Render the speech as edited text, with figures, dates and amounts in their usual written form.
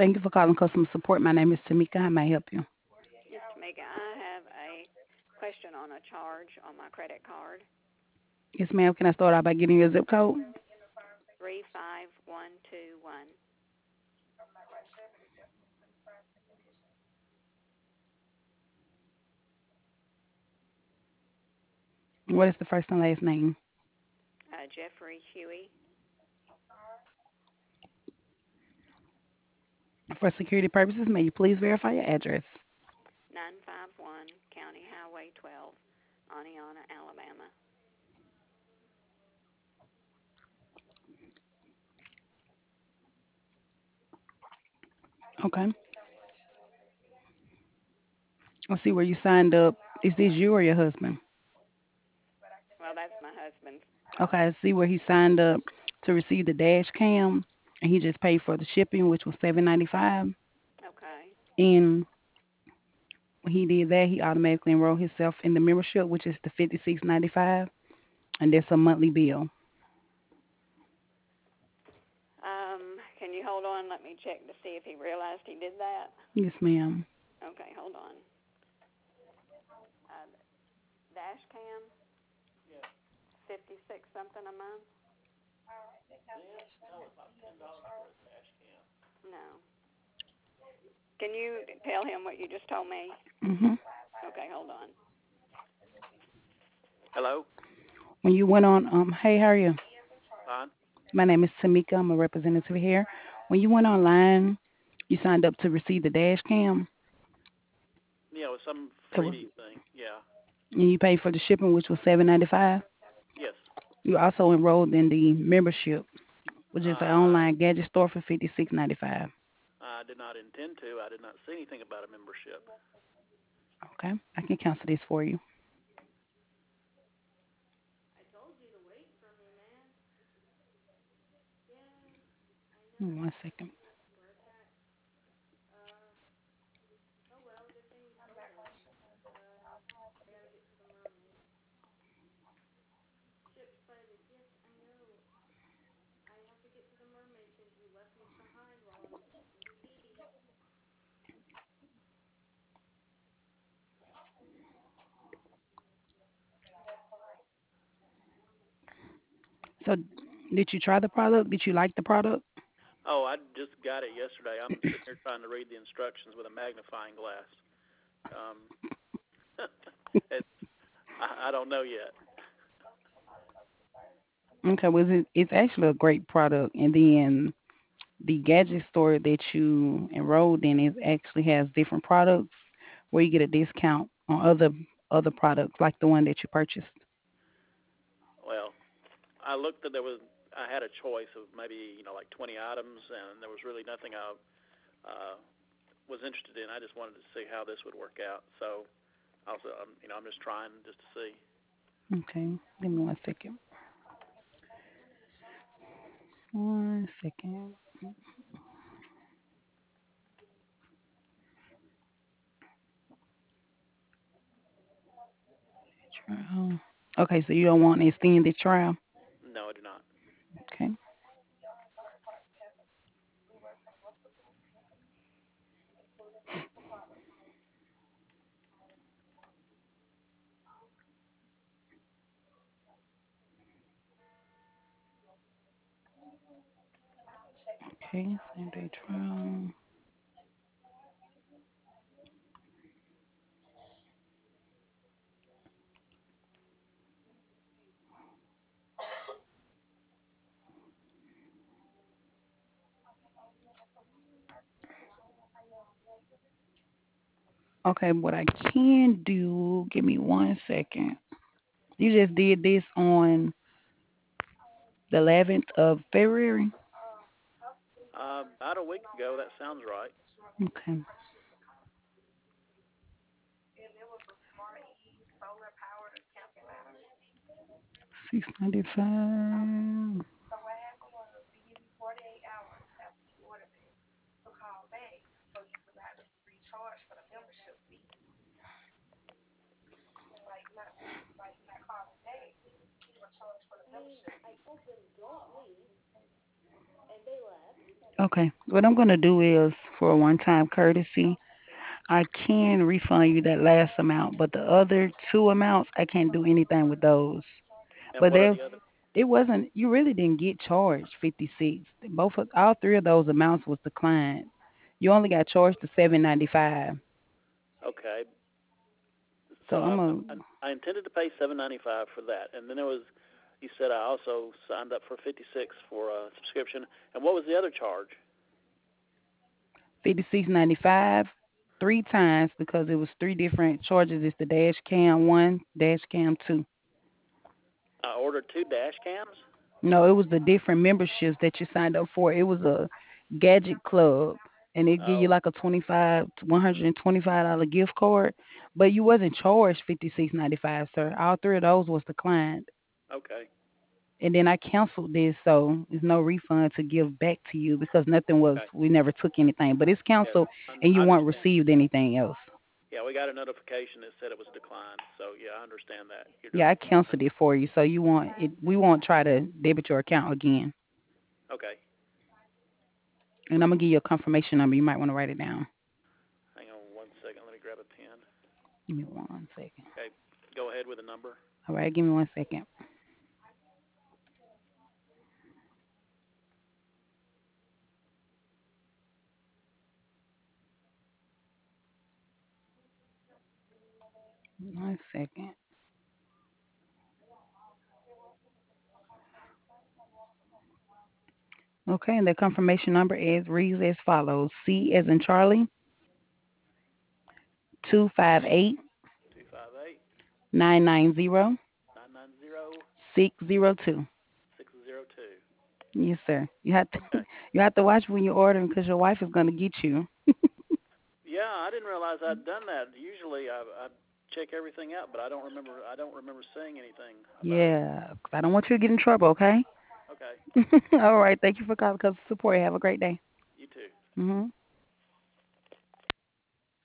Thank you for calling customer support. My name is Tamika. How may I help you? Yes, Tamika, I have a question on a charge on my credit card. Yes, ma'am. Can I start out by getting your zip code? 35121. What is the first and last name? Jeffrey Huey, For security purposes, may you please verify your address? 951 County Highway 12, Aniana, Alabama. Okay. Let's see where you signed up. Is this you or your husband? Well, that's my husband's. Okay, I see where he signed up to receive the dash cam, and he just paid for the shipping, which was $7.95. Okay. And when he did that, he automatically enrolled himself in the membership, which is the $56.95, and that's a monthly bill. Can you hold on? Let me check to see if he realized he did that. Yes, ma'am. Okay, hold on. Uh, Dash cam, 56 something a month? No. Can you tell him what you just told me? Mhm. Okay, hold on. When you went on, hey, how are you? Fine. My name is Tamika. I'm a representative here. When you went online, you signed up to receive the dash cam. Yeah, it was some It was, freebie thing. Yeah. and you paid for the shipping, which was $7.95. Yes. You also enrolled in the membership, which is an Uh, online gadget store for $56.95. I did not intend to. I did not see anything about a membership. Okay, I can cancel this for you. One second. So, did you try the product? Did you like the product? Oh, I just got it yesterday. I'm sitting here trying to read the instructions with a magnifying glass. Um, it's I don't know yet. Okay, well, it's actually a great product. And then the gadget store that you enrolled in is actually has different products where you get a discount on other products like the one that you purchased. Well, I looked that there was I had a choice of maybe like 20 items, and there was really nothing I uh, was interested in. I just wanted to see how this would work out. So also, I'm just trying just to see. Okay, give me one second. One second. Trial. Okay, so you don't want an extended trial. No, I do not. Okay. Okay, same day trial. Okay, what I can do, give me one second. You just did this on the 11th of February. About a week ago, that sounds right. Okay. 695. Okay. What I'm gonna do is for a one-time courtesy. I can refund you that last amount, but the other two amounts, I can't do anything with those. And But what are there, the other? it wasn't. You really didn't get charged 56. All three of those amounts was declined. You only got charged the 7.95. Okay, So so I'm a I intended to pay 7.95 for that, and then there was. You said I also signed up for 56 for a subscription, and what was the other charge? 56.95 three times because it was three different charges. It's the dash cam one, dash cam two. I ordered two dash cams. No, it was the different memberships that you signed up for. It was a gadget club, and it give you Oh, like a $125 gift card, but you wasn't charged 56.95, sir. All three of those was declined, okay, and then I canceled this, so there's no refund to give back to you because nothing was. okay. We never took anything, but it's Yes, canceled, and I you weren't understand. received anything else. Yeah, we got a notification that said it was declined. So yeah, I understand that. You're Yeah, just I canceled it for you, so you want it. We won't try to debit your account again, okay. and I'm gonna give you a confirmation number. You might want to write it down. Hang on one second. Let me grab a pen. Give me 1 second. Okay, go ahead with the number. All right, give me 1 second. 1 second. Okay, and the confirmation number is reads as follows: C as in Charlie, 258 258 990 990 602. 602. Yes, sir. You have to Okay. you have to watch when you're ordering because your wife is gonna get you. Yeah, I didn't realize I'd done that. Usually I check everything out, but I don't remember saying anything about it. Yeah, 'cause I don't want you to get in trouble. Okay. Okay. All right. Thank you for calling because support. Have a great day. You too. Mhm.